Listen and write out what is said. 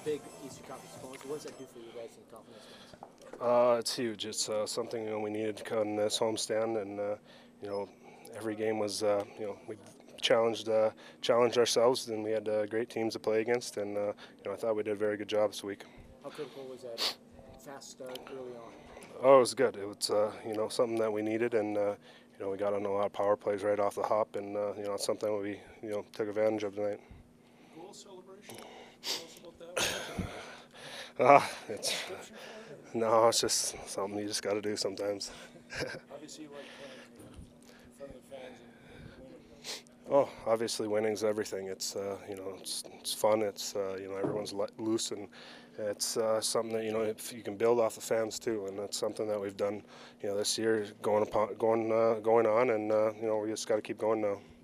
big Eastern Conference opponents. What does that do for you guys in confidence wise? It's huge. It's something we needed on this homestand, and every game was we challenged ourselves, and we had great teams to play against, and I thought we did a very good job this week. How critical was that fast start early on? Oh, it was good. It was something that we needed, and we got on a lot of power plays right off the hop, and it's something that we took advantage of tonight. Goal celebration. Tell us about that. It's just something you just got to do sometimes. Obviously, you like playing in front of the fans and winning. Oh, obviously winning's everything. It's it's fun. It's everyone's loose, and it's something that if you can build off the fans too, and that's something that we've done this year going on, and we just got to keep going now.